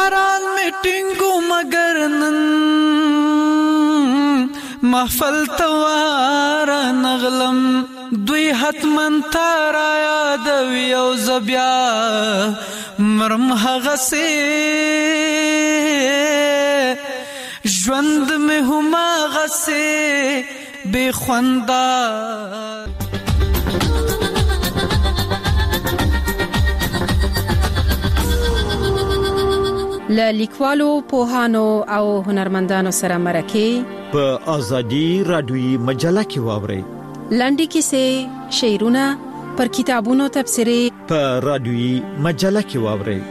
باران میټینګو مگر نن محفل توار نغلم دوی حتمن تارا یادوي او زبیا مرم هغسې ژوند مې هم هغسې بې خونده. له لیکوالو پوهانو او هنرمندانو سره مرکې په ازادي رادیوي مجله کې واورئ. لنډې کیسې، شعرونه، پر کتابونو تبصرې په رادیوي مجله کې واورئ.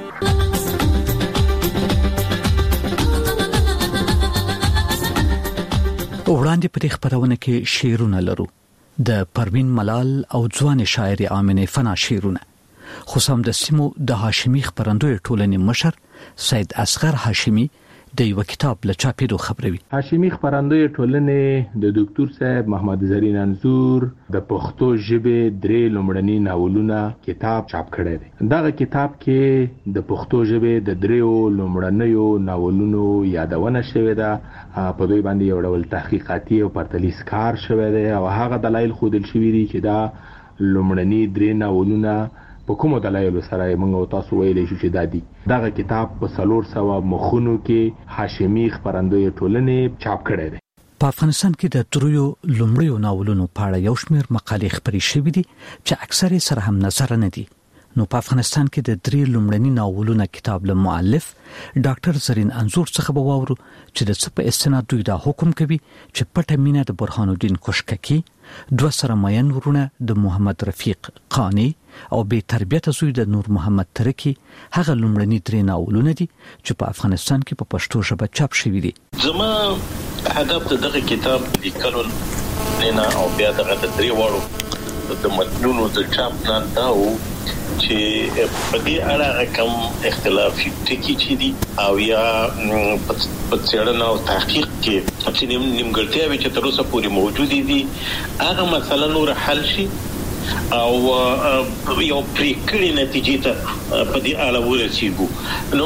وړاندې په خبرونه کې شعرونه لرو د پروین ملال او ځوان شاعر آمنه فنا شعرونه، خو سم د سیمو د هاشمي خبرندوی ټولنې مشر سید اصغر هاشمي د یو کتاب له چاپېدو خبروي. هاشمي خبرندوی ټولنې د ډاکټر صاحب محمد زرین انزور د پښتو ژبې 3 لومړني ناولونه کتاب چاپ کړی دی. دغه کتاب کې د پښتو ژبې د 3 لومړنیو ناولونو یادونه شوې ده. په دوی باندې یو ډول تحقیقاتي او پرتلیس کار شوی دی او هغه دلایل ښودل شوي دي چې دا لومړني 3 ناولونه په کومو دلایلو سره موږ او تاسو ویلی شو چې دا دي. دغه کتاب په 400 مخونو کې هاشمي خبرندوی ټولنې چاپ کړی دی. په افغانستان کې د 3 لومړیو ناولونو په اړه یو شمېر مقالې خبرې شوې دي چې اکثره سره هم نظر نه دي. نو په افغانستان کې د 3 لومړني ناولونو کتاب له مؤلف ډاکټر زرین انزور څخه به واورو چې د څه په استناد دوی دا حکم کوي چې پټه مینه د برهان الدین کوشککی، 2 سره مین ورونه د محمد رفیق قانی او بې تربیته زوی د نور محمد ترکی هغه لومړني 3 ناولونه دي چې په افغانستان کې په پښتو ژبه چاپ شوي دي. زما هدف دغه کتاب لیکلو نه او بیا دغه 3 وړو د متنونو د چاپ نه دا و چې په دې اړه کوم اختلافي ټکي چې دي او یا په څېړنه او تحقیق کې چې نیمګړتیاوې چې تر اوسه پورې موجودې دي هغه مسله نور حل شي او یو پریکړې نتیجې ته په دې اړه ورسیږو. نو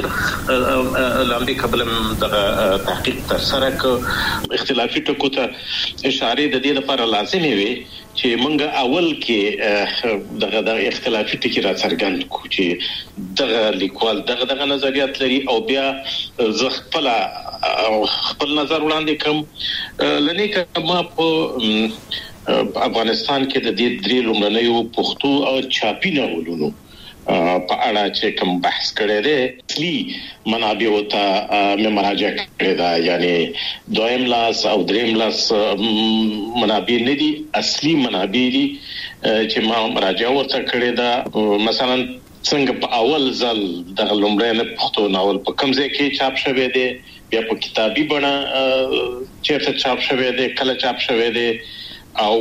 لاندې قبل د تحقیق تر سره ک اختلافي ټکو ته اشاره د دې لپاره لازمي وي چې موږ اول کې دغه اختلافي ټکي را څرګند کو چې دغه لیکوال دغه نظریات لري او بیا زه خپل نظر وړاندې کوم. لنی کما په افغانستان کې د دې 3 لومړنیو پښتو او چاپی ناولونو په اړه چې کوم بحث کړی دی اصلي منابع او ته مراجعه کړې ده، یعنی دویم لاس او دریم لاس منابع نه دي، اصلي منابع دي چې ما مراجعه ورته کړې ده. مثلا څنګه په اول ځل د لومړني پښتو ناول په کوم ځای کې چاپ شوی دی، بیا په کتابي بڼه چیرته چاپ شوی دی، کله چاپ شوی دی او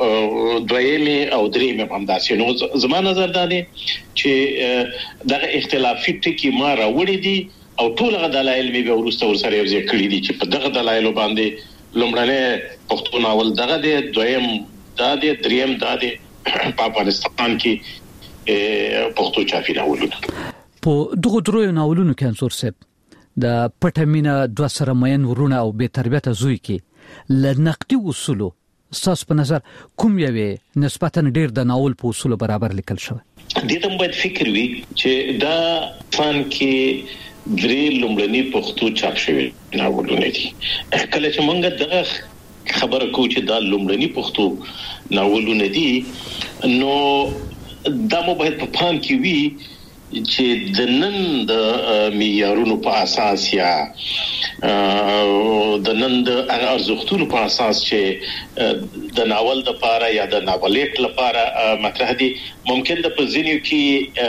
دویمه او دریمه هم داسې. نو زما نظر دا دی چې دغه اختلافي ټکي ما راوړي دي او ټول غو دلایل مې به ورسته ورسره یو ځای کړی دي چې په دغه دلایل باندې لومړنی پښتو ناول دغه دی، دویم دا دی، دریم دا دی. په افغانستان کې پښتو چاپی ناولونه په دغه 3 ناولونو کې انصور صاحب د پټه مینه، 2 سره مین ورونه او بې تربیته زوی کې لنقدي اصولو ساس په نظر کوم یوې نسبتاً ډیر د ناول په اصول برابر لیکل شوی؟ دې ته باید فکر وي چې دا فن کې 3 لومړني پښتو چاپ شوی ناولونه دي. کله چې موږ دغه خبره کوو چې دا لومړني پښتو ناولونه دي نو دا مو باید په پام کې وي چې د نن د معیارونو په اساس یا د نن د ارزښتونو په اساس چې د ناول د لپاره یا د ناولېټ لپاره مطرح دي، ممکن د پزینیو کې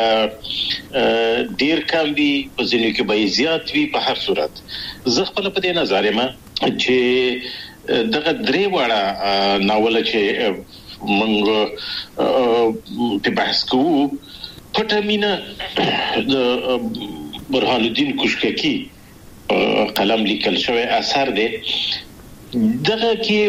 ډیر کم وي، پزینیو کې به زیات وي. په هر صورت زه خپل په دې نظر یم چې دغه 3 وړه ناول چې موږ په بحث کوو پټه مینه د برهان الدین کوشککی قلم لیکل شوی اثر دی. دغه کې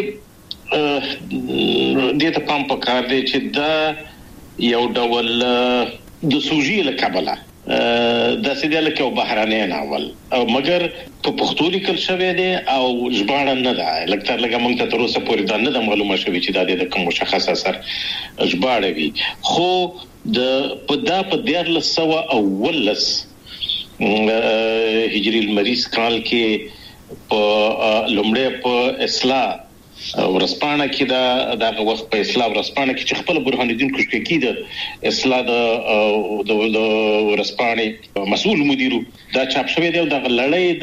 د ته پام پکار دی چې دا یو ډول د سوژې له کبله د سیدل کې بهرانه ناول او مګر په پښتو لیکل شوی دی او ژباړه نه ده لکه موږ ته تر اوسه پورې دا نه معلومه شوی چې دا د کوم مشخص اثر ژباړه وي خو د په 1419 هجری المریض کال کې په لومړی په اصلاح ورسپانه کې دا وخت په اصلاح ورسپانه کې چې خپل برهان الدین کوشکی د اصلاح د ورسپانه مسؤل مدیرو دا چاپ شوی دی د لړۍ د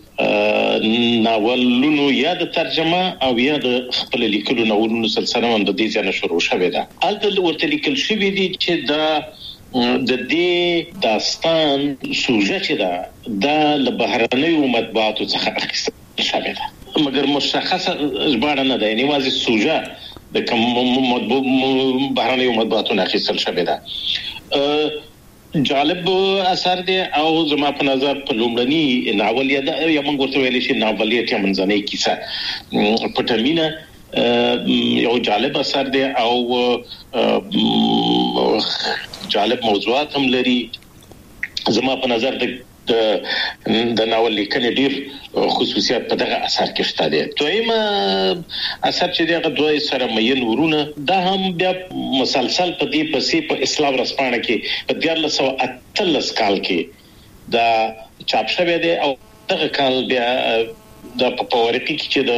ناولونو یا د ترجمه او یا د خپل لیکلو ناولونو سلسله هم د دې ځای نه شروع شوې ده الته ورته لیکل شوی دی چې دا د دې داستان سوژه چې دا له بهرنیو مطبوعاتو څخه اخیستل شوی ده مګر مشخصه ژباړه نه ده یعنی واځي سوژه د کوم بهرنیو مطبوعاتو نه اخیستل شوی ده جالب اثر دی او زما په نظر په لومړني ناول یا موږ ورته ویل شي ناولیت یا منځنۍ کیسه پټمینه یو جالب اثر دی او جالب موضوعات هم لري زما په نظر د ناول لیکنې ډیر خصوصیات په دغه اثر کې شته دي دویم اثر چې دغه دوی سره مین ورونه دا هم بیا مسلسل په دې پسې په اسلام رسپانه کې په 1413 کال کې دا چاپ شوی دی او دغه کال بیا د پاورکی کې چې د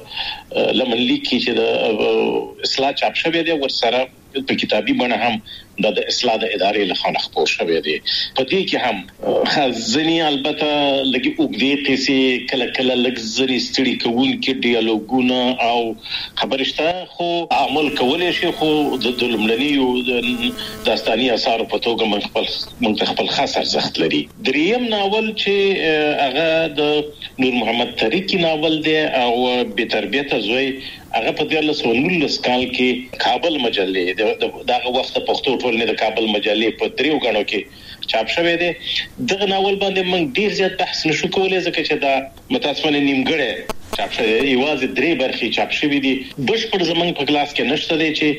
لمنلی کې چې د اصلاح چاپ شوی دی ورسره په کتابي بڼه هم د اصلاح د ادارې له خوا خپور شوی دی په دې کې هم خزنی البته لګي وګړي قصې کله لګ زري ستړي کوون کې ډیالوګونه او خبرشته خو عمل کولای شي خو د لمړنیو داستاني اثار په توګه من خپل خاص ارزښت لري دریم ناول چې هغه د نور محمد طریقی ناول دی او به تربیته زوی هغه په 1919 کال کې کابل مجلې دغه وخت پښتو ټولنې د کابل مجلې په دریو غاڼو کې چاپ شوی دی دغه ناول باندې موږ ډیر زیات بحث نشو کولای ځکه چې دا متاسفانه نیمګړی چاپ شوی یوازې درې برخې چاپ شوی دي بشپړ زمنګ په کلاس کې نشته دی چې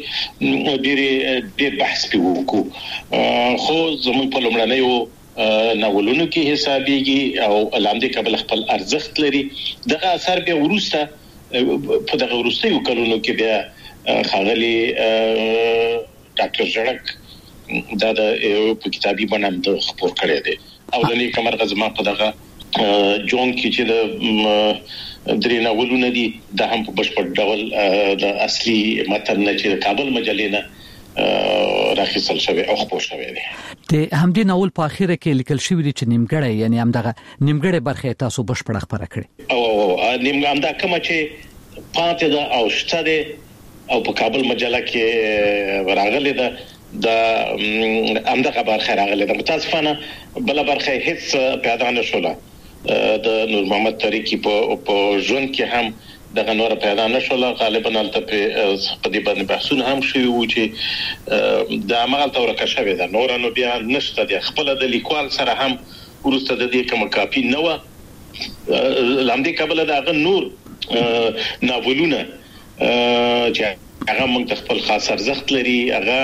ډیر بحث وکړو خو زموږ په لومړنیو ناولونو کې حسابيږي او لاندې قبل خپل ارزښت لري دغه اثر به ورسته په دغه وروستیو کلونو کې بیا خاغلی ډاکټر جړک دا د کتابي بڼه د خپور کړی دی اولنی کمر غزما په دغه جون کې چې د درې ناولونه دي د هم په بشپړ ډول د اصلي متن نه چې کابل مجلې نه راخیصل شوی او خپور شوی دی د همدې ناول په اخیره کې لیکل شوی دی چې نیمګړی یعنی همدغه نیمګړی برخه تاسو بشپړ خبره کړې او همدا کوم چې پاتې ده او شته ده او په کابل مجله کې راغلي ده د همدغه برخه راغلي ده متاسفانه بل برخه هیڅ پیدا نه شوله د نور محمد طریقی په ژوند کې هم دغه نور پیدا نشوله غالبا البته په دې باندې بحثونه هم شوي وو چې د عمل تورکه شوی ده نور نو بیا نشته د خپل د لیکوال سره هم ورسته د دې کوم کاپی نه و لاندې قبل دغه نور ناولونه چې هغه موږ خپل خاص ارزښت لري هغه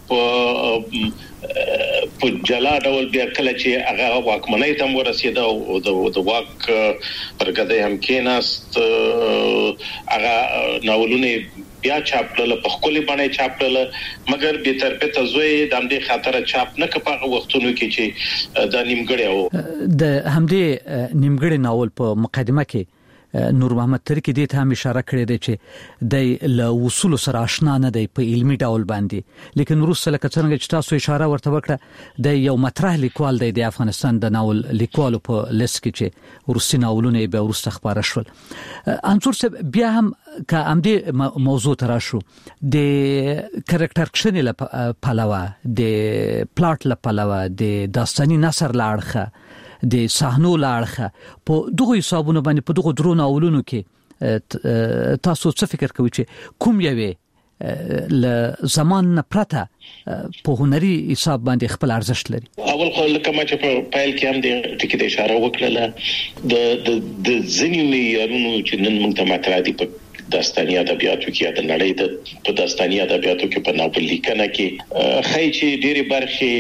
په جلا ډول بیا کله چې هغه واکمنۍ ته ورسېده او د واک پرګده هم کېناست هغه ناولونه بیا چاپل په خپل باندې چاپل مګر به تر په تزوی د همدې خاطر چاپ نه کپاغه وختونو کې چې د نیمګړی او د همدې نیمګړی ناول په مقدمه کې نور محمد طریقی دې ته هم اشاره کړې ده چې د له وصول سره آشنا نه دی په علمي ډول باندې لیکن وروسته لکه څنګه چې تاسو اشاره ورته وکړه د یو مطرح لیکوال دی د افغانستان د ناول لیکوالو په لیست کې چې ورستی ناولونه به ورسته خبره شول انصور صاحب بیا هم که همدې موضوع تراشو د کریکټر کشن له پلوه د پلاټ له پلوه د داستاني نثر له اړخه د صحنو لاړخه په دغه حسابونو باندې په دغه درو ناولونو کې تاسو څه فکر کوئ چې کوم یوې ل زمان پرته په هنري حساب باندې خپل ارزښت لري اول خو لکه ما چې په پایل کې هم د ټکی د اشاره وکړه د ځینې معیارونو چې نن موږ ته مطرح دي په داستاني ادبیاتو کې د نړۍ د په داستاني ادبیاتو کې په ناول لیکنه کې خای چې ډېری برخې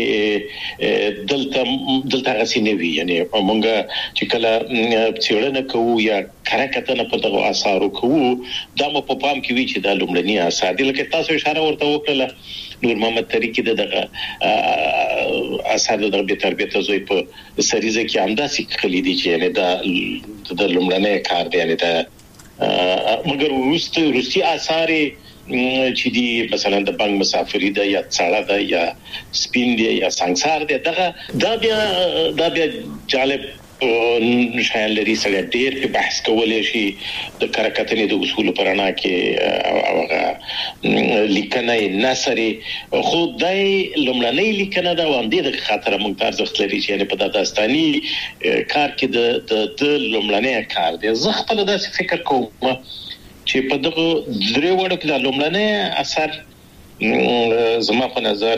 دلته غسینوي یعنی مونږه چې کله څېړنه کوو یا کارکتنه په دغه آثارو کوو دا مو په پام کې وی چې دا لومړني آثار دي لکه تاسو اشاره ورته وکړه نور محمد طریقې دغه آثار د به تربیت زوی په سریزه کې همداسې خلی دي چې یعنی دا د لومړنۍ کار دی یعنی دا مګر روسي آثار چې دي مثلا د بنګ مسافری ده یا څاړه ده یا سپین دی یا سنگسار دی دا بیا جالب شایل لري سره ډېر په بحث کولای شي د کارکتنې د اصول پرانا کې هغه لیکنه نثري خو دای لومړنۍ لیکنه دا وندې د خاطر موږ ارزښت لري چې په داستاني کار کې د لومړنۍ کار دی زه خپل داسې فکر کوم چې په دغه درې وړو کې د لومړنۍ اثر زما په نظر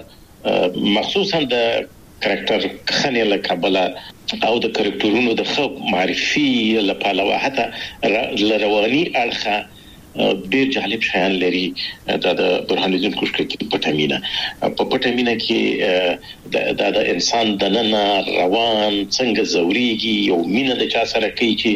مخصوصا د کریکټر خنه لکبلا او د کریکټرونو د خو معرفي لپاره حتی لرواني اړخه ډیر جالب شیان لري دا د برهان الدین کوشکي په پټمینه کې د انسان د نن روان څنګه زوريږي یو مینه د چا سره کوي چې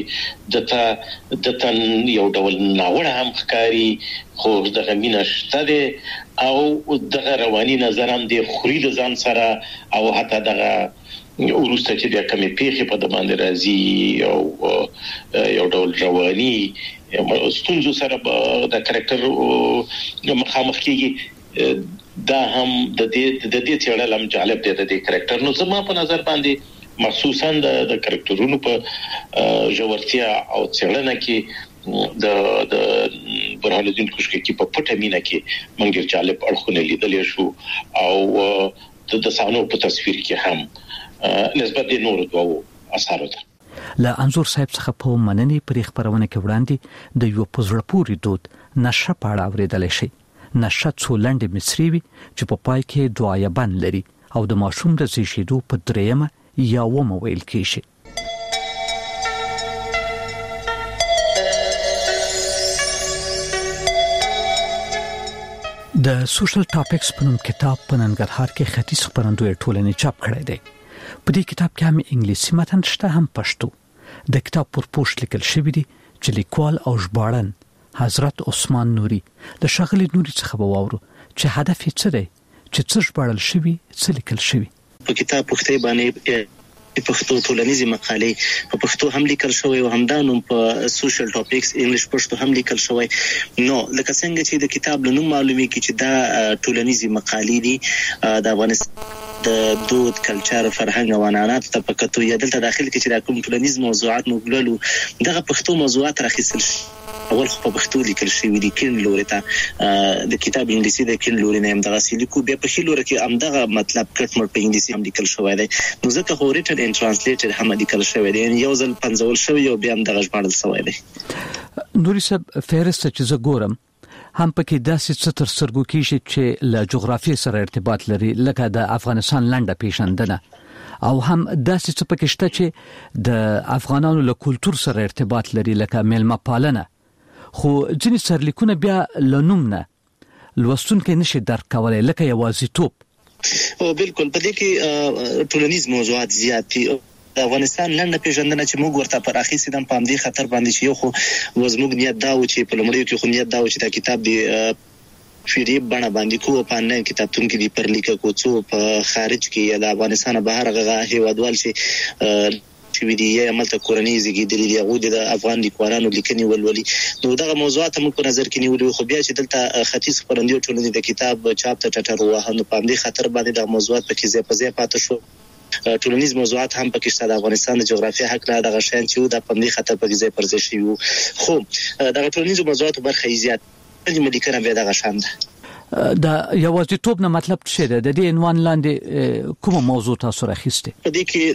دته یو ډول ناوړه هم ښکاری خو د غمینه شته او د رواني نظر هم د خوري د ځان سره او حتی دغه ورسته چې بیا کومې پیښې په د باندې راځي او یو ډول رواني ستونزو سره د کریکټر مخامخ کیږي دا هم د دې څېړل هم جالب دی د دې کریکټر نو زما په نظر باندې مخصوصا د کریکټرونو په ژورتیا او څېړنه کې د برهان الدین کوشکي په پټه مینه کې موږ ډېر جالب اړخونه لیدل شو او د سانو په تصویر کې هم نسبت د نور دوه اثارو ته له انزور صاحب څخه په مننې پرې خبرونه کې وړاندې د یو پزړپوري دود نشه پاړه اوریدل شي نشه څولند مصری وي چې په پای کې دعایبان لري او د ماشوم د زیږیدو په دریمه یا ومه ویل کېږي د سوشل ټاپکس په نوم کتاب په ننګرهار کې ختیځ خبرندوی ټولنې چاپ کړی دی په دې کتاب کې هم انګلیسي متن شته هم پښتو د کتاب پر پوسټ لیکل شوی دی چې لیکوال او ژباړن حضرت عثمان نوري د شغلې نوري څخه وواورو چې هدف یې څه دی چې څه ژباړل شوی څه لیکل شوی په کتاب پښتو باندې پښتو ټولنیزي مقالې په پښتو هم لیکل شوی او همدا نوم په سوشل ټاپکس انګلیش پښتو هم لیکل شوی نو لکه څنګه چې د کتاب له نوم معلومي کی چې دا ټولنیزي مقالې دي د افغانستان د دود کلچر فرهنګ او عنعنات ته پکتو یا دلته داخل کې چې د کوم ټولنیز موضوعات موږ دغه پښتو موضوعات راخیستل اول خو په پښتو لیکل شوی دي کین لوري ته د کتاب انګلیسي د کین لوري نه هم دغه لیکو بیا په خلوره کې همدغه مطلب کټ مر په انګلیسي هم لیکل شوی دی نو ځکه خو ریټن ان ترانسلیټډ هم لیکل شوی دی یو ځل پنځول شوی او بیا هم دغه ژباړل شوی دی نوري صاحب فهرست چې زه ګورم هم پکې داسې څه تر سترګو کېږي چې له جغرافیې سره ارتباط لري لکه د افغانستان لنډه پیژندنه او هم داسې څه پکې شته چې د افغانانو له کلچر سره ارتباط لري لکه میلمه پالنه خو ځینې سرلیکونه بیا لنومنه لوستونکو نشي درک کولای لکه یوازیتوب او بالکل په دې کې ټولنیز موضوعات زیات دي د افغانستان لنډه پیژندنه چې موږ ورته پر اخی سیدم پام دي خطر باندې چې یو خو وزموږ نیت دا و چې په لومړیو کې خو نیت دا و چې دا کتاب دی فیډیف باندې باندې کو په انلاین کتابتون کې دی پر لیکه کو څو په خارج کې یا د افغانستان بهر غا هیوادوال چې چې ویډیو یې عملته کورنۍ زیږیدلې دی هغه د افغان لیکوالانو لیکنې ولولي نو دغه موضوعات موږ په نظر کې نیولې خو بیا چې دلته ختیځ خبرندوی ټولنې د کتاب چاپ ته ټټر وهانو په دې خطر باندې د موضوعات په کې ځای پاتې شو ټولنیز موضوعات هم پکې شته د افغانستان د جغرافیه حق له دغه شین چې د پندې خطر په ځای پر ځای شي خو دغه ټولنیز موضوعات برخه زیات د ملکانه به دغه شان ده دا یوازیتوب نه مطلب څه دی د دې عنوان لاندې کومه موضوع تاسو راخسته په دې کې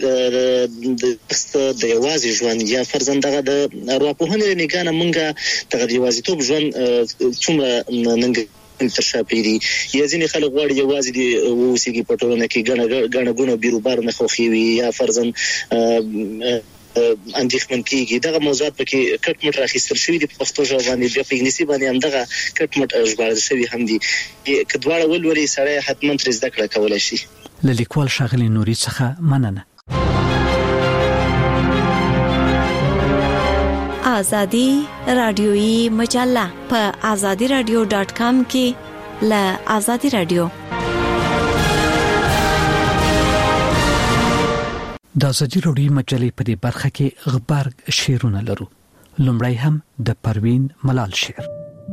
د یوازې ژوند یا فرزندغه د ارواپوهنې نگانه مونږه د یوازیتوب ژوند څومره ننګ تر شاپېری یا ځینې خلک غواړي یوازې دی وسیږي په ټولنه کې ګڼه ګونه بیروبار نه خوخي وي یا فرزند اندېښمن کیږي. دغه موضوعات پکې کټ مټ راخیستل شوی دي په پښتو ژبه باندې، بیا په انګلیسي باندې هم دغه کټ مټ ژباړل شوی هم دي. کډوال ولولي سره حتمن تر زده کړه کولای شي. لیکوال ښاغلي نوري څخه مننه. آزادی رادیویی مجله په azadiradio.com کې ل آزادی رادیو. د آزادی رادیویی مجلې په دې برخه کې غبرګ شعرونه لرو. لومړی هم د پروین ملال شعر.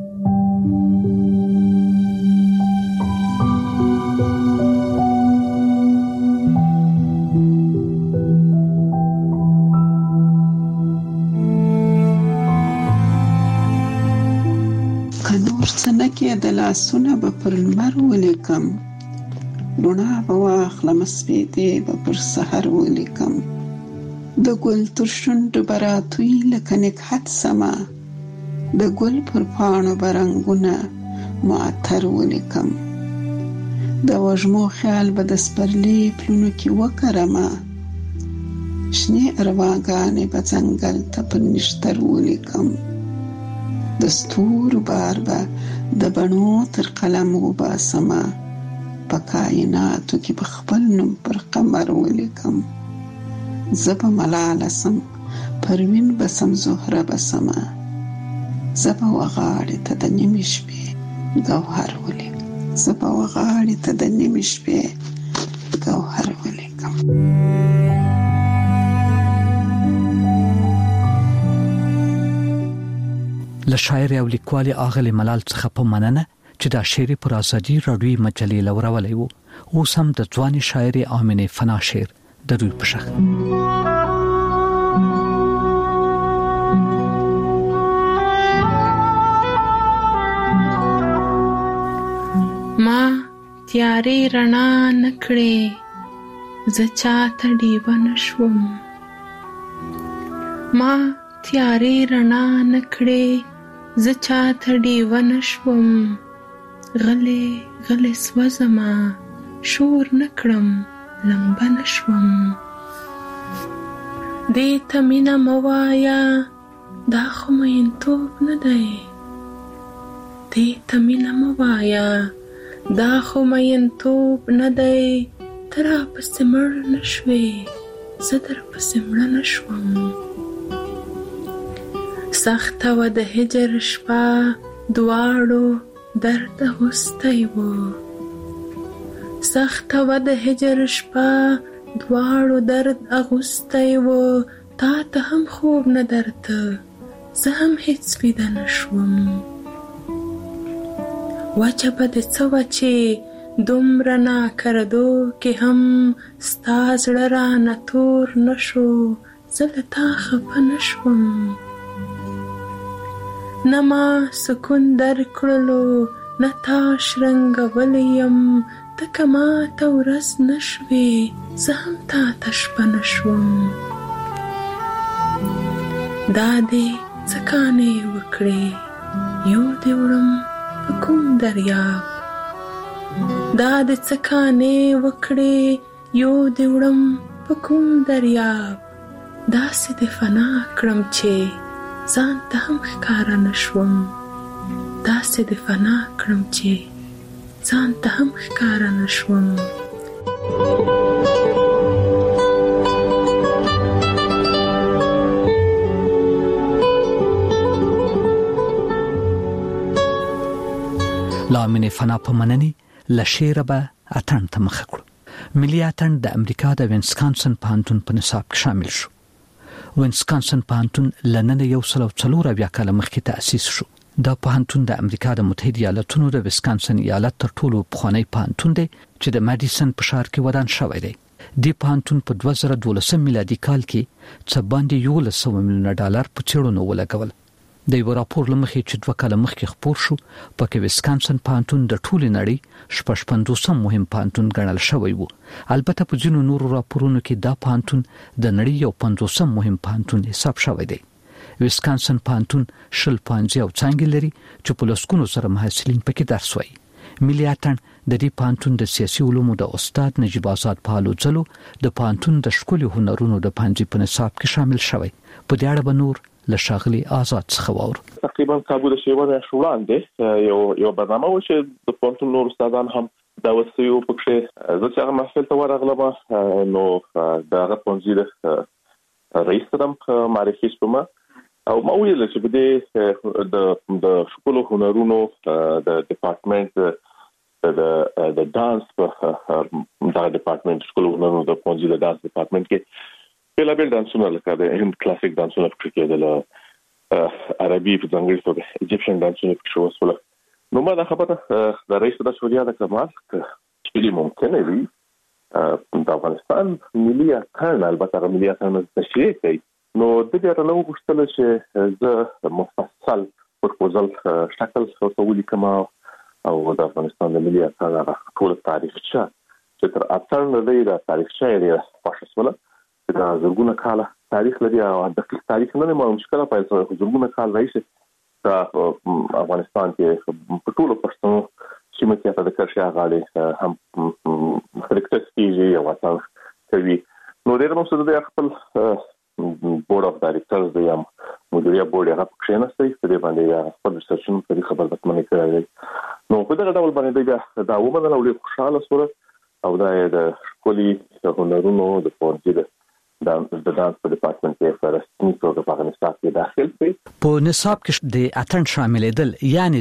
سنکه د لاسونه به پر لمر ولیکم، روڼا به واخلم سپیدې به پر سحر ولیکم، د ګل تر شونډو به راتوی لکه نګهت سمه، د ګل پر پاڼو به رنګونه معطر ولیکم، د وږمو خیال به د سپرلي پلونو کې وکرمه، شنې ارواګانې به ځنګل ته پر نښتر ولیکم، د ستورو بار به د بڼو تر قلم وباسمه، په کائناتو کې به خپل نوم پر قمر ولیکم، زه به ملاله سم پروین به سم زهره به سمه، زه به وغاړې ته د نیمې شپې ګوهر ولیکم، زه به وغاړې ته د نیمې شپې ګوهر ولیکم. له شاعر او لیکوال اغلی ملال څخه په مننه چې دا شعر پر آزادی رادیویی مجلې لورولی وو. اوس هم د ځوانې شاعرې آمنه فنا شعر د دوی په شخ. ما تیارې رڼا نکړې زه چاته ډیوه نشوم، ما تیارې رڼا نکړې زه چاته ډیوه نشوم، غلې غلې سوځمه شور نکړم لمبه نشوم، دې ته مینه مه وایه دا خو مینتوب نه دی، دې ته مینه مه وایه دا خو مینتوب نه دی، ته راپسې مړ نشوې زه درپسې مړه نشوم، سخته وه د هجر شپه دواړو درد اغوستی و، سخته وه د هجر شپه دواړو درد اغوستی و، تا ته هم خوب نه درته زه هم هیڅ ویده نشوم، وجه به دې څه وه چې دومره ناکردو کې هم ستا زړه رانه تور نشو، زه له تا خفه نشوم، نه ما سکون در کړلو نه تا شرنګولی یم، ته که ما ته ورځ نشوې زه هم تا ته شپه نشوم، دا دې څه کانې وکړې یو دې وړم په کوم دریاب، دا دې څه کانې وکړې یو دې وړم په کوم دریاب، داسې دې فنا کړم چې ځان ته هم ښکاره نشوم، داسې دې فنا کړم چې ځان ته هم ښکاره نشوم. لامین فنا په مننې له شعره به اتڼ ته مخه کړو. ملي اتڼ د امریکا د وینسکانسن پوهنتون په نصاب کې شامل شو. وینسکانسن پوهنتون له نن 140 کاله مخکې تأسیس شو. دا پوهنتون د امریکا د متحده ایالاتونو د ویسکانسن ایالت تر ټولو پخوانی پوهنتون دی چې د ماډیسن په ښار کې ودان شوی دی. دی پوهنتون په 2012 میلادي کال کې څه باندې $100 میلیونه په څېړنو ولګول. د یو راپور لمخې چې 2 کاله مخکې خپور شو، پکې ویسکانسن پوهنتون د ټولې نړۍ 55 مهم پوهنتون ګڼل شوی وو. البته په ځینو نورو راپورونو کې دا پوهنتون د نړۍ یو 50 مهم پوهنتون حساب شوی دی. ویسکانسن پوهنتون 20 پوهنځي او څانګې لري چې په لسګونو سره محصلین پکې درس وایي. ملي اتڼ د دې پانتون د سیاسي علومو د استاد نجیب آزاد پالوڅلو د پانتون د ښکلي هنرونو د پنځه په نصاب کې شامل شوی. په دې اړه به نور له شاغلي آزاد څخه واورو. تقریبا کابو د شیوه شوړاندې یو برنامه و چې د پانتون نور استادان هم دا وسیو پکې زه چې هغه محفل ته ورغلم نو دا غوښتنه د رئیس ترم معرفي شوم او ما ویل چې په دې د ښکلو هنرونو د ډپارټمنټ د دانس په دا ډپارټمنټ ښکلو هنرونو د پونځي د دانس ډپارټمنټ کې بل دانسونه لکه د هند کلاسیک دانسونه کې د عربي په ځانګړي توګه ایجپشن دانسونه کې شو وسوله. نو ما دا خبره د رئیس د شوریا د کمال چې ممکنه وي د افغانستان ملي اتن البته ملي اتن تشریح کوي. نو د دې رانه وغوښتل چې زه مفصل پروپوزل شکل ولیکم کما او د افغانستان د ملي اتن ټول تاریخچه چې تر اتن د تاریخچه یې پښسوله دا زرګونه کاله تاریخ لري او د تاریخ نه مشکله پیدا زرګونه کال راځي د افغانستان کې په ټولو پښتنو چې مکه په دکرشه غاړي هم خلکت کیږي او وطن کوي. نو ډېر مو څه د خپل بورډ اف ډایریکټرز د یم مدیریت بورډ هغه پښینسته په دې باندې خپل ریسرچونه کوي خبر به منې کوي. نو په دغه ډول باندې دا ومنل او ډېر خوشاله سره او دا د ښکلي هنرونو د پونځي د دانس په ډپارټمنټ کې فرستنی توګه په نصاب کې داخل کړي. په نصاب کې د اتن شاملېدل یعنی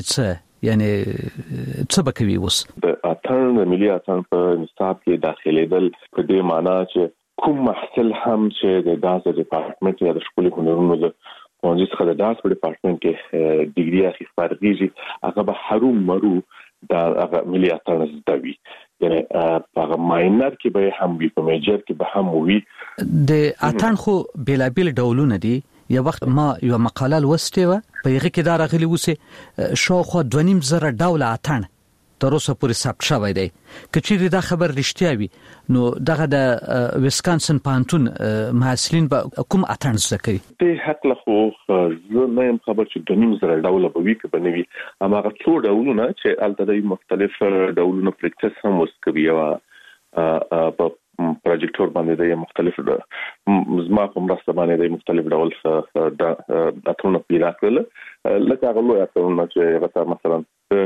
څه بکوي اوس د اتن ملي اتن په نصاب کې داخلېدل په دې معنی چې کوم محصل هم چې د دانس ډپارټمنټ یا د ښکلي هنرونو د پونځي څخه د دانس په ډپارټمنټ کې ډیګري اخی فرغیږي هغه به هروم مرو د ملي اتن زدوي یعنی هغه ماینر کې به هم وي په میجر کې به هم وي. د اتن خو بلابل ډولونه دي. یو وخت ما یو مقاله لوستې و په هغه کې دا راغلی وسه شاوخوا 2.5 ډول اتن تر اوسه پورې ثبت شوی دی. کچېری دا خبر رښتیا وي نو دغه د ویسکانسن پانتون محصلین به کوم اتن زده کوي؟ د حق له خو زه نه هم خبر چې 2.5 ډول به وي که به نه وي هغه څو ډولونه چې البته مختلف ډولونه پریکټس هم وسکوي او په پروجیکټور باندې د مختلف زما په مرسته باندې د مختلف ډول د اتونو پیدا کړل لکه هغه لوی اتونو چې هغه مثلا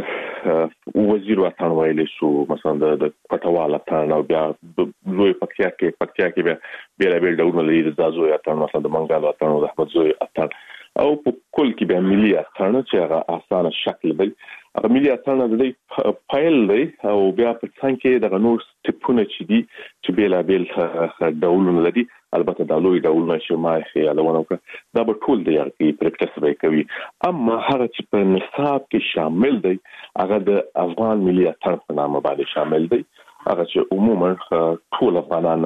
وزیر وطن ویل شو مثلا د پټوال اتن او بیا لوی پکتیا کې بیا بیل ډولونه لري د زوی اتن مثلا د منګال اتن او د احمد زوی اتن او په کل کې بیا ملي اتن چې هغه اسانه شکل دی هغه ملي اتن د فایل دی او بیا په څنګه کې د نور سټپونه چې دي چې بیل ډولونه لري البته د لوی ډولونه چې ما خیالونه وکړه دا به ټول دی چې پریکټس به کوي. اما هغه چې په نصاب کې شامل دی هغه د افغان ملي اتن په نامه باندې شامل دی هغه چې عموما ټول افغانان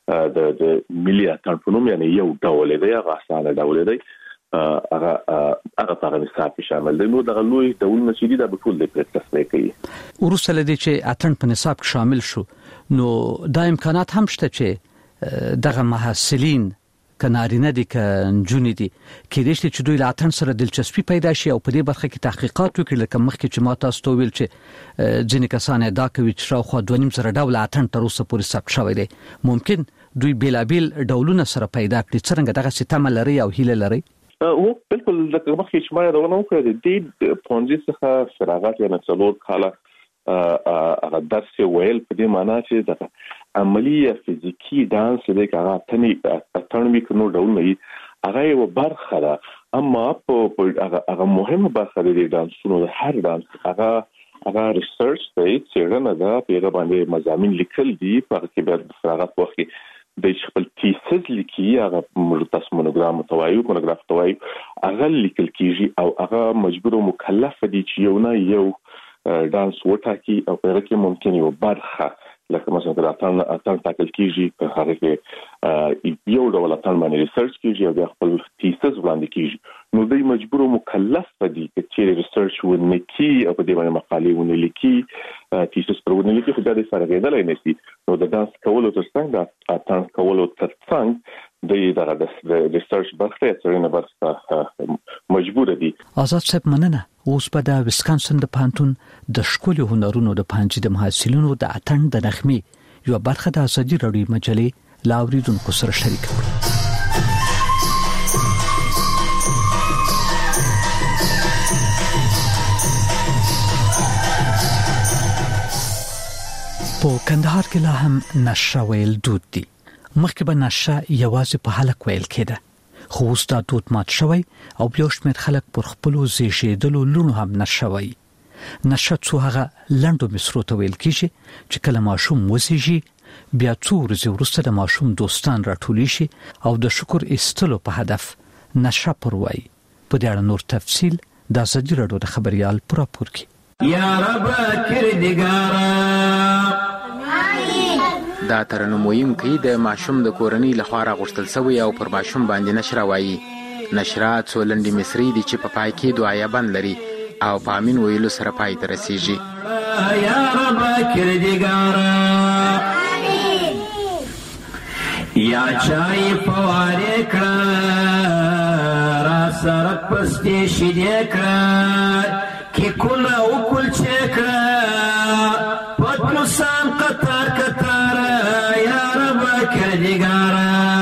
د ملي اتن په نوم یعنی یو ډول دی هغه اسانه ډول دی هغه په نصاب کې شامل دی. نو د لوی ډولونه چې دي دا به ټول دی پریکټس به کوي. ورسره لدی چې اتن په نصاب کې شامل شو نو دا امکانات هم شته چې دغه محصلین کنارینه دي کنجونی دي کې دې چې دوی له اتن سره دلچسپي پیدا شي او په دې برخه کې تحقیقات وکړي لکه مخکې چې ما تاسو ته ویل چې ځینې کسان ادعا کوي چې شاوخوا 2.5 ډول اتن تر اوسه پورې ثبت شوی دی. ممکن دوی بلابل ډولونه سره پیدا کړي څنګه دغه ستامه لري او هیله لري. او بالکل د مخکې چې ما دا ونه کړی د پونځي څخه فراغت یا څلور کاله هغه درس ویل په دې معنی چې د عملی فزیکی دانس د هغه اتنوي کنو ډول نه هغه یو برخه ده اما هغه مهمه برخه دی د دانسونو د هر دانس هغه ریسرچ دی څېړنه ده په هغه باندې مضامین لیکل دي په کې به فراغت وخت د خپل تیسز لیکي هغه تاسو مونوګرام توایو هغه لیکل کیږي او هغه مجبور او مکلف دي چې یو نه یو دانس وټاکي او په هغه کې ممکن یو برخه لکه مثلا د اتن تاکل کیږي په هغه کې یو ډول اتن باندې ریسرچ کیږي او بیا خپل تیسز وړاندې کیږي. نو دوی مجبور او مکلف دي چې ریسرچ ونکي او په دې باندې مقالې ونلیکي تیسز پر ونلیکي خو دا د فرغېدل نه سي. نو د دانس کولو ترڅنګ د اتن کولو ترڅنګ د ریسرچ برخه څرنګه برخه مجبور دي. آزاد صاحب مننه. اوس په د ویسکانسن د پانتون د ښکلي هنرونو د پنځه د محصلینو د اتن د نغمې یو برخه د ازادي راډیو مجلې لاوریدونکو سره شریک کړه. په کندهار کې لا هم نشه ویل دود دي. مخکې به نشه یوازې په حلق ویل کېده، خو اوس دا دود مات شوی او بیا شمېر خلک پر خپلو زیږېدلو لوڼو هم نشه وایي. نشه څو هغه لنډو مصرو ته ویل کېږي چې کله ماشوم وزېږي بیا څو ورځې وروسته د ماشوم دوستان راټولی شي او د شکر ایستلو په هدف نشه پر وایي. په دې اړه نور تفصیل د ازادي راډیو د خبریال په راپور کې. یا رب کردګارا دا ترنم ویونکی د ماشوم د کورنۍ لخوا راغوښتل شوی او پر ماشوم باندې نشره وایي. نشره څو لنډې مصري دي چې په پای کې دعایه بند لري او په امین ویلو سره پای ته رسیږي. یا رب کردګارا یا چای فواره کړه را سره پستې شیدې کړه کې کله او کل چکړه پتلوسان قطار قطار یا رب کردګارا.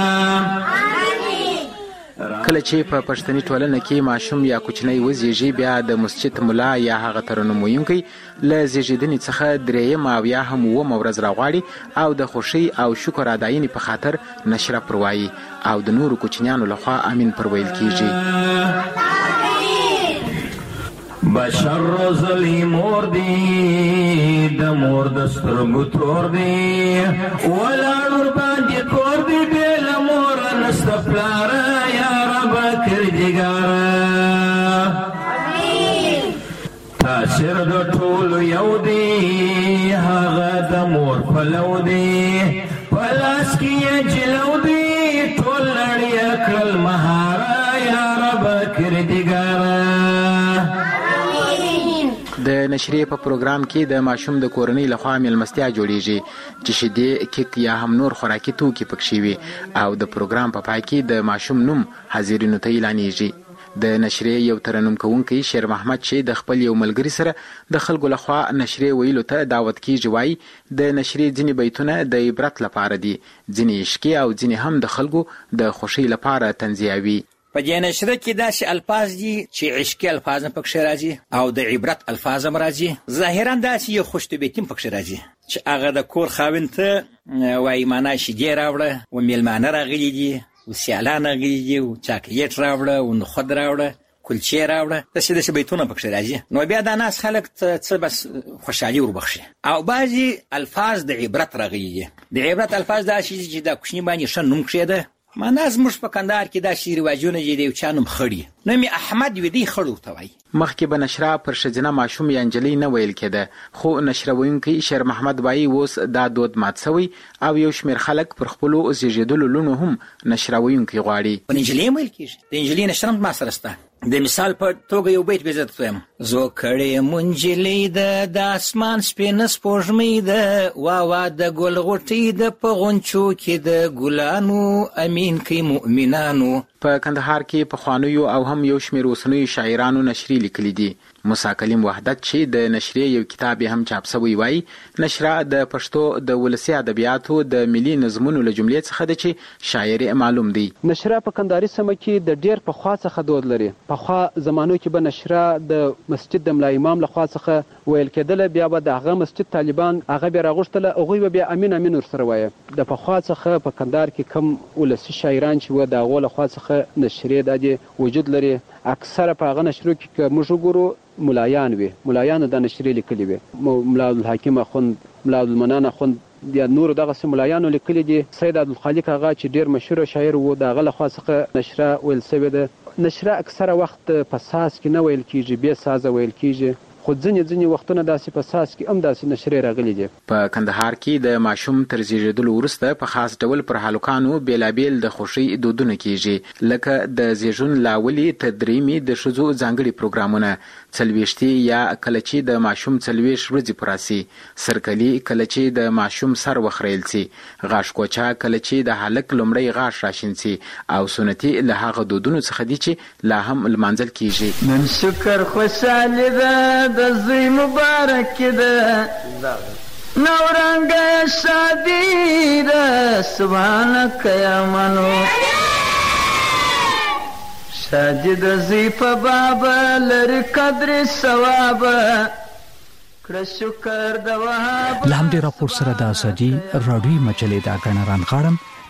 کله چې په پښتني ټولنه کې ماشوم یا کوچنی وزېږي بیا د مسجد مولا یا هغه ترنم ویونکی له زیږیدنې څخه درېیم او یا هم اوومه ورځ راغواړي او د خوښۍ او شکر اداینې په خاطر نشره پر وایي او د نورو کوچنیانو لخوا امین پر ویل کیږي. بشر روزلی مور دی د مور د سترګو تور دی ولاړ باندې کور دی بل مور نست پلار یا رب کردګارا. تاثیر د ټول یو دی هغه د مور پلو دی پلاس کې جلو دی ټول لړیا کړل مهارا یا رب کردګارا. د نشریې په پروګرام کې د ماشوم د کورنۍ لخوا میلمستیا جوړیږي چې شیدې، کیک یا هم نور خوراکي توکي پکې وي او د پروګرام په پای کې د ماشوم نوم حاضرینو ته اعلانېږي. د نشریې یو ترنم کوونکی شیر محمد چې د خپل یو ملګري سره د خلکو لخوا نشریې ویلو ته دعوت کیږي وایي د نشریې ځینې بیتونه د عبرت لپاره دي، ځینې عشقي او ځینې هم د خلکو د خوښۍ لپاره تنزیهوي. په دې نشره کې داسې الفاظ دي چې عشقي الفاظ هم پکې راځي او د عبرت الفاظ هم راځي. ظاهرا داسې یو خوشطبیعتي هم پکې راځي چې هغه د کور خاوند ته وایي معنا شیدې راوړه و میلمانه راغلي دي و سیالان راغلي دي و چاکلیټ راوړه و نخود راوړه کلچې راوړه، داسې بیتونه پکې راځي. نو بیا دا ناس خلک څه بس خوشحالي وربخشي. او بعضې الفاظ د عبرت راغلي دي. د عبرت الفاظ داسې دي چې دا کوچني باندې ښه نوم کښېده. معنا زموږ په کندهار کې داسې رواجونه دي د یو چا نوم خړي نوم یې احمد وي دی خړ ورته وایي. مخکې به نشره پر ښځینه ماشوم یا نجلۍ نه ویل کېده، خو نشره ویونکی شیر محمد وایي اوس دا دود مات شوی او یو شمېر خلک پر خپلو زیږېدلو لوڼو هم نشره ویونکی غواړي. په نجلۍ هم ویل کېږي. د نجلۍ نشره هم ما سره شته. د مثال په توګه یو بیت به زه درته وایم: زو کړې منجلۍ ده د اسمان سپینه سپوږمۍ ده، وا د ګل غوټۍ ده په غونچو کې د ګلانو امین کوي مؤمنانو. په کندهار کې پخوانیو او هم یو شمېر اوسنیو شاعرانو نشرې لیکلي دي. موسی کلیم وحدت چې د نشرې یو کتاب هم چاپ شوی وایي نشره د پښتو د ولسي ادبیاتو د ملي نظمونو له جملې څخه ده چې شاعر معلوم دی. نشره په کندهاري سیمه کې د ډېر پخوا څخه دود لري. پخوا زمانو کې به نشره د مسجد د ملا امام لخوا څخه ویل کېدله، بیا به د هغه مسجد طالبان هغه بیا راغوښتله، هغوی به بیا امین امین ورسره وایه. د پخوا څخه په کندهار کې کم ولسي شاعران چې وه د هغو لخوا څخه نشرې دا دې وجود لري. اکثره په هغه نشرو کې که موږ وګورو ملایان وي، ملایانو دا نشرې لیکلي وي. ملا عبدالحکیم اخوند، ملا عبدالمنان اخوند یا نورو دغسې ملایانو لیکلي دي. سید عبدالخالق هغه چې ډېر مشهور شاعر و د هغه لخوا څخه نشره ویل سوې ده. نشره اکثره وخت په ساز کې نه ویل کېږي، بې سازه ویل کېږي، خو ځینې وختونه داسې په ساس کې هم داسې نشرې راغلي دي. په کندهار کې د ماشوم تر زیږیدلو وروسته په خاص ډول پر هلکانو بیلابیل د خوښۍ دودونه کیږي، لکه د زیږون لاولي تدریمي د ښځو ځانګړي پروګرامونه، څلوېښتي یا کله چې د ماشوم 40 ورځې پوره سي، سرکلي کله چې د ماشوم سر وخریل سي، غاښ کوچا کله چې د هلک لومړی غاښ راشین سي، او سنتي له هغه دودونو څخه دي چې لا هم لمانځل کیږي. نن شکر خوشاله ده د زوی مبارک ده نورنګ شادي ده سبحانك یا منو شادي د زوی په باب لري قدر ثواب کړه شکر د وهاب. لهم دې راپور سره د ازادي راډیوي مجلې دا غنران غاړم